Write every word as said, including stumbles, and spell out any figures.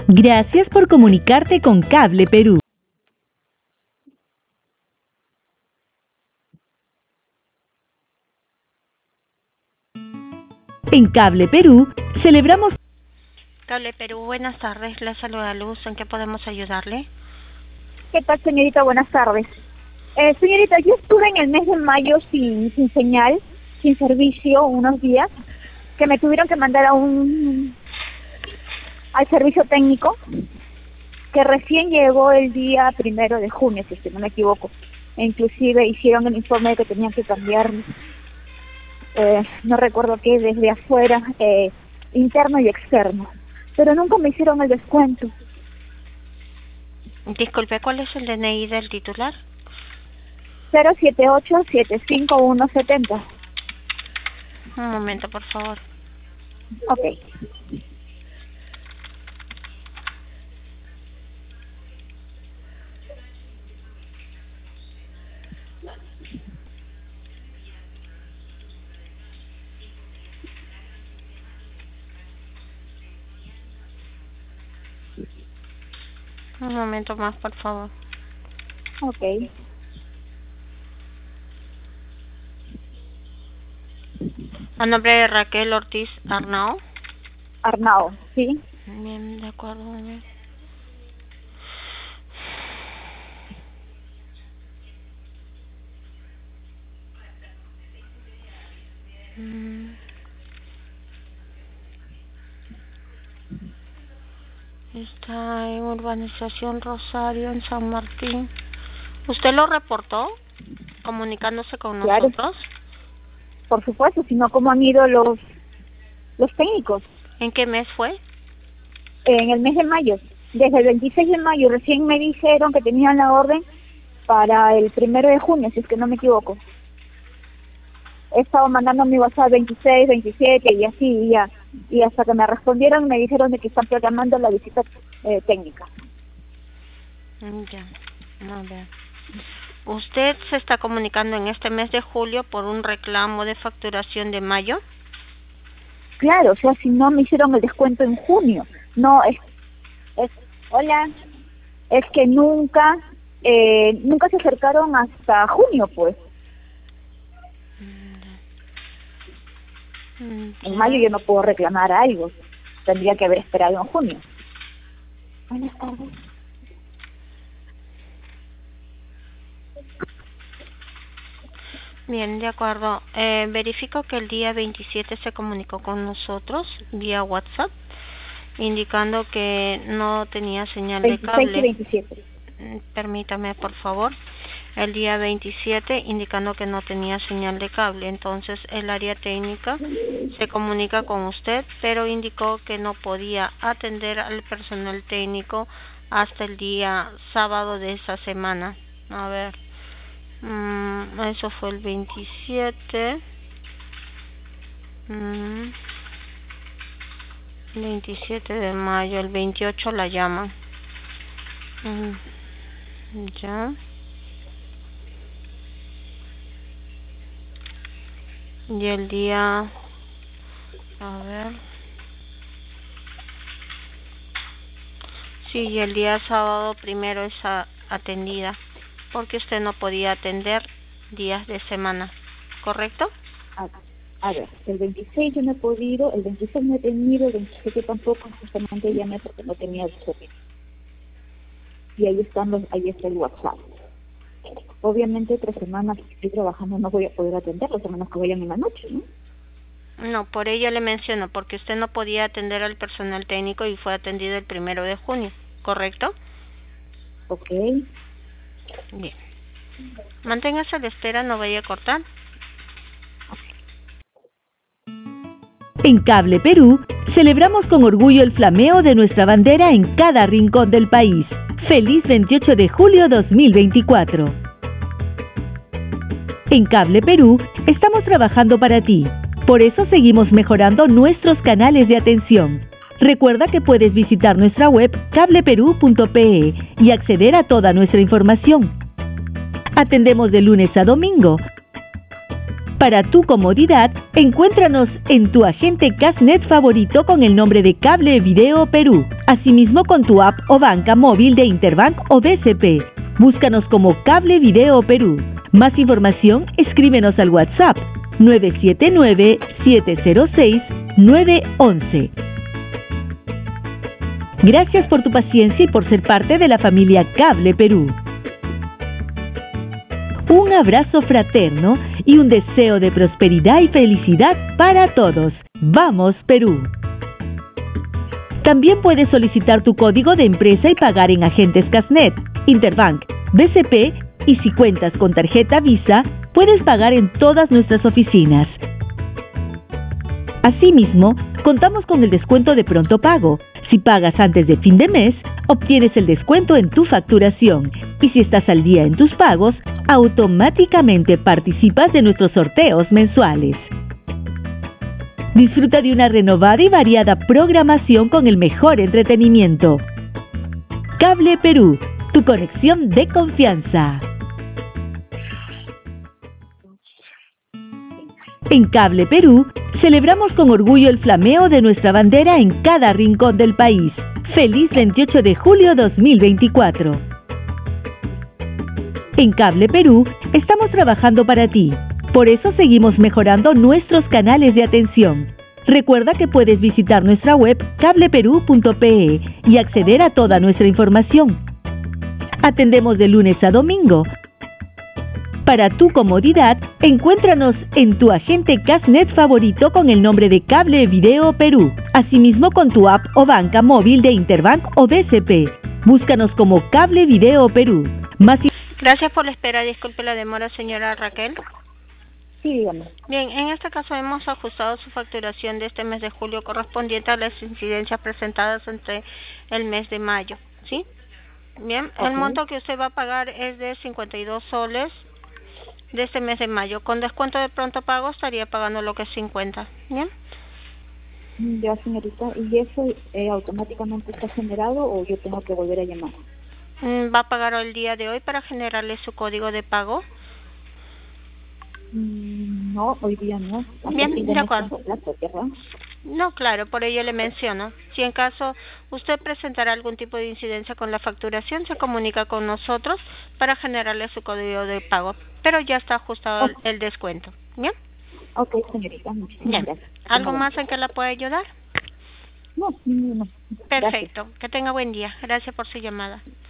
Gracias por comunicarte con Cable Perú. En Cable Perú celebramos... Cable Perú, buenas tardes. Le saluda Luz. ¿En qué podemos ayudarle? ¿Qué tal, señorita? Buenas tardes. Eh, señorita, yo estuve en el mes de mayo sin, sin señal, sin servicio, unos días, que me tuvieron que mandar a un al servicio técnico, que recién llegó el día primero de junio, si es que no me equivoco. E inclusive hicieron el informe de que tenían que cambiar, eh, no recuerdo qué, desde afuera, eh, interno y externo. Pero nunca me hicieron el descuento. Disculpe, ¿cuál es el D N I del titular? cero siete ocho siete cinco uno siete cero. Un momento, por favor. Ok. Un momento más, por favor. Ok. A nombre de Raquel Ortiz Arnao. Arnao, ¿sí? Bien, de acuerdo. A ver. Mm. Está en Urbanización Rosario, en San Martín. ¿Usted lo reportó comunicándose con Claro. nosotros? Por supuesto, sino cómo han ido los los técnicos. ¿En qué mes fue? En el mes de mayo. Desde el veintiséis de mayo recién me dijeron que tenían la orden para el primero de junio, si es que no me equivoco. He estado mandando mi WhatsApp veintiséis, veintisiete y así, y ya. Y hasta que me respondieron me dijeron de que están programando la visita eh, técnica. Ya, a ver. ¿Usted se está comunicando en este mes de julio por un reclamo de facturación de mayo? Claro, o sea, si no me hicieron el descuento en junio. No, es... es hola. Es que nunca, eh, nunca se acercaron hasta junio, pues. En mayo yo no puedo reclamar algo. Tendría que haber esperado en junio. Buenas tardes. Bien, de acuerdo. Eh, verifico que el día veintisiete se comunicó con nosotros vía WhatsApp, indicando que no tenía señal de veintiséis cable. y veintisiete. Permítame, por favor. El día veintisiete, indicando que no tenía señal de cable. Entonces, el área técnica se comunica con usted, pero indicó que no podía atender al personal técnico hasta el día sábado de esa semana. A ver. Mm, eso fue el veintisiete. Mm, veintisiete de mayo. El veintiocho la llaman. Mm, ya. Y el día... A ver... Sí, y el día sábado primero es a, atendida, porque usted no podía atender días de semana, ¿correcto? A, a ver, el veintiséis yo no he podido, el veintiséis no he tenido, el veintisiete tampoco, justamente llamé porque no tenía el servicio. Y ahí están los, ahí está el WhatsApp. Obviamente tres semanas que estoy trabajando no voy a poder atender, las semanas que vayan en la noche, ¿no? No, por ello le menciono, porque usted no podía atender al personal técnico y fue atendido el primero de junio, ¿correcto? Ok. Bien. Manténgase a la espera, no vaya a cortar. En Cable Perú celebramos con orgullo el flameo de nuestra bandera en cada rincón del país. ¡Feliz veintiocho de julio dos mil veinticuatro! En Cable Perú estamos trabajando para ti. Por eso seguimos mejorando nuestros canales de atención. Recuerda que puedes visitar nuestra web cable perú punto pe y acceder a toda nuestra información. Atendemos de lunes a domingo, Para tu comodidad, encuéntranos en tu agente Casnet favorito con el nombre de Cable Video Perú. Asimismo con tu app o banca móvil de Interbank o B C P. Búscanos como Cable Video Perú. Más información, escríbenos al WhatsApp nueve siete nueve, siete cero seis, nueve uno uno. Gracias por tu paciencia y por ser parte de la familia Cable Perú. Un abrazo fraterno y un deseo de prosperidad y felicidad para todos. ¡Vamos, Perú! También puedes solicitar tu código de empresa y pagar en agentes Casnet, Interbank, B C P y si cuentas con tarjeta Visa, puedes pagar en todas nuestras oficinas. Asimismo, contamos con el descuento de pronto pago. Si pagas antes de fin de mes, obtienes el descuento en tu facturación. Y si estás al día en tus pagos, automáticamente participas de nuestros sorteos mensuales. Disfruta de una renovada y variada programación con el mejor entretenimiento. Cable Perú, tu conexión de confianza. En Cable Perú, celebramos con orgullo el flameo de nuestra bandera en cada rincón del país. ¡Feliz veintiocho de julio dos mil veinticuatro! En Cable Perú, estamos trabajando para ti. Por eso seguimos mejorando nuestros canales de atención. Recuerda que puedes visitar nuestra web cable perú punto pe y acceder a toda nuestra información. Atendemos de lunes a domingo. Para tu comodidad, encuéntranos en tu agente Casnet favorito con el nombre de Cable Video Perú. Asimismo con tu app o banca móvil de Interbank o B C P. Búscanos como Cable Video Perú. Más Gracias por la espera. Disculpe la demora, señora Raquel. Sí, dígame. Bien, en este caso hemos ajustado su facturación de este mes de julio correspondiente a las incidencias presentadas entre el mes de mayo, ¿sí? Bien, okay. El monto que usted va a pagar es de cincuenta y dos soles de este mes de mayo. Con descuento de pronto pago estaría pagando lo que es cincuenta, ¿bien? Ya, señorita. ¿Y eso eh, automáticamente está generado o yo tengo que volver a llamar? Mm, ¿Va a pagar el día de hoy para generarle su código de pago? Mm, no, hoy día no. Bien, de acuerdo. No, claro, por ello le menciono. Si en caso usted presentará algún tipo de incidencia con la facturación, se comunica con nosotros para generarle su código de pago. Pero ya está ajustado okay. el, el descuento. ¿Bien? Ok, señorita. Muchísimas Bien. gracias. ¿Algo más en que la pueda ayudar? No, no, no. Perfecto. Gracias. Que tenga buen día. Gracias por su llamada.